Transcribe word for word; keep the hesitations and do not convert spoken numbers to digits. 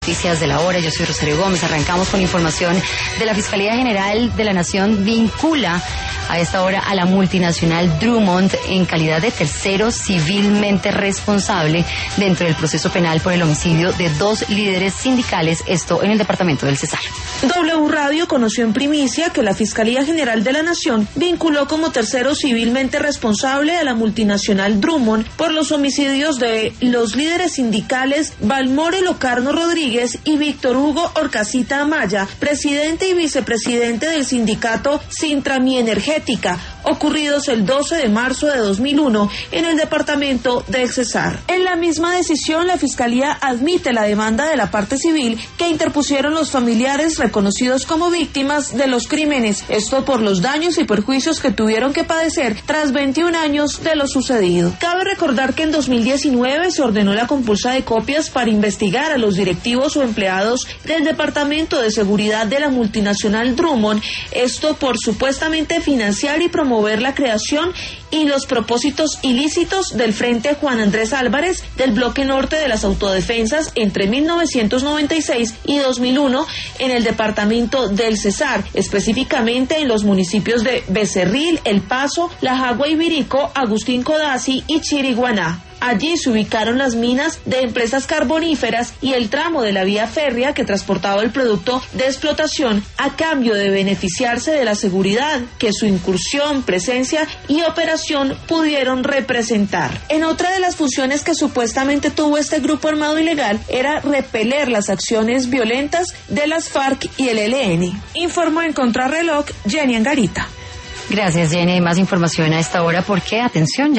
Noticias de la hora, yo soy Rosario Gómez. Arrancamos con información de la Fiscalía General de la Nación. Vincula a esta hora a la multinacional Drummond en calidad de tercero civilmente responsable dentro del proceso penal por el homicidio de dos líderes sindicales, esto en el departamento del Cesar. W Radio conoció en primicia que la Fiscalía General de la Nación vinculó como tercero civilmente responsable a la multinacional Drummond por los homicidios de los líderes sindicales Balmore Locarno Rodríguez y Víctor Hugo Orcasita Amaya, presidente y vicepresidente del sindicato Sintrami Energética, ocurridos el doce de marzo de dos mil uno en el departamento del Cesar. En la misma decisión, la Fiscalía admite la demanda de la parte civil que interpusieron los familiares reconocidos como víctimas de los crímenes, esto por los daños y perjuicios que tuvieron que padecer tras veintiún años de lo sucedido. Cabe recordar que en dos mil diecinueve se ordenó la compulsa de copias para investigar a los directivos o empleados del Departamento de Seguridad de la multinacional Drummond, esto por supuestamente financiar y promover la creación y los propósitos ilícitos del Frente Juan Andrés Álvarez del Bloque Norte de las Autodefensas entre mil novecientos noventa y seis y dos mil uno en el departamento del Cesar, específicamente en los municipios de Becerril, El Paso, La Jagua y Birico, Agustín Codazzi y Chiriguaná. Allí se ubicaron las minas de empresas carboníferas y el tramo de la vía férrea que transportaba el producto de explotación a cambio de beneficiarse de la seguridad que su incursión, presencia y operación pudieron representar. En otra de las funciones que supuestamente tuvo este grupo armado ilegal era repeler las acciones violentas de las FARC y el E L N. Informó en Contrarreloj Jenny Angarita. Gracias, Jenny. Más información a esta hora porque, atención, ya